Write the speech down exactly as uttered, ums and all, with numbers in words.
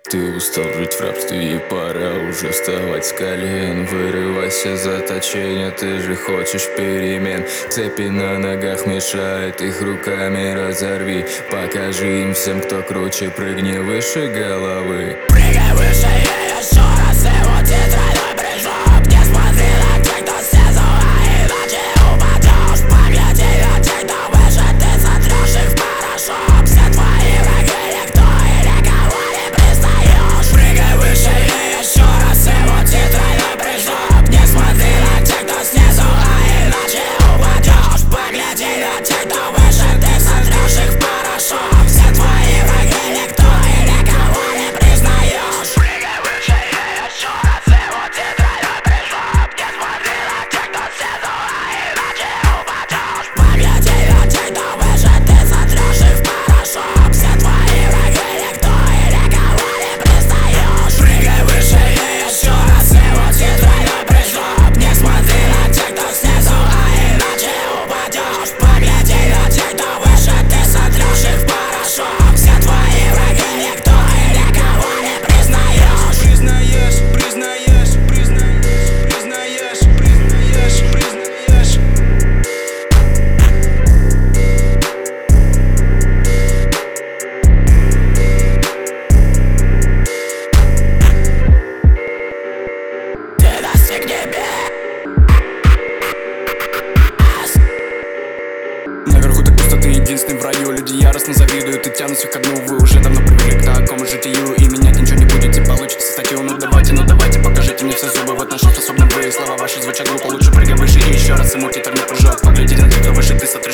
Ты устал жить в рабстве и пора уже вставать с колен. Вырывайся из заточения, ты же хочешь перемен. Цепи на ногах мешают, их руками разорви. Покажи им всем, кто круче, прыгни выше головы. Прыгай выше и еще раз, и вот тройной прыжок. Не смотри на тех, кто снизу, а иначе упадешь. Погляди на тех, кто выше, ты сотрешь их в порошок. Все твои враги никто и никого не признаешь. Прыгай выше и еще раз, и вот тройной прыжок. Не смотри на тех, кто снизу, а иначе упадешь. Погляди на тех, кто выше, ты сотрешь их в порошок. Все твои враги никто и никого не признаешь. Прыгай выше и еще раз, и вот тройной прыжок. Не смотри на тех, кто снизу, а иначе упадешь. Погляди на тех, кто выше, ты сотрешь их в порошок. Все твои враги никто и никого не признаешь. Прыгай выше и еще раз, и вот тройной прыжок. Не смотри на тех, кто снизу, а иначе упадешь. Погляди на тех, кто выше, ты сотрешь их в порошок. Все твои враги никто и никого не признаешь. Признаешь, признаешь, признаешь, признаешь, признаешь, признаешь. Ты достиг небес. Наверху так пусто, ты единственный в раю. Люди яростно завидуют и тянутся ко дну. Вы уже давно привыкли к такому житию, и менять ничего не будете. Получите статью, ну давайте, ну давайте, покажите мне все зубы. Вот на что способны вы. Слова ваши звучат глупо, лучше прыгай выше и еще раз. И мультитерный прыжок. Поглядите на тех, кто выше, ты сотрешь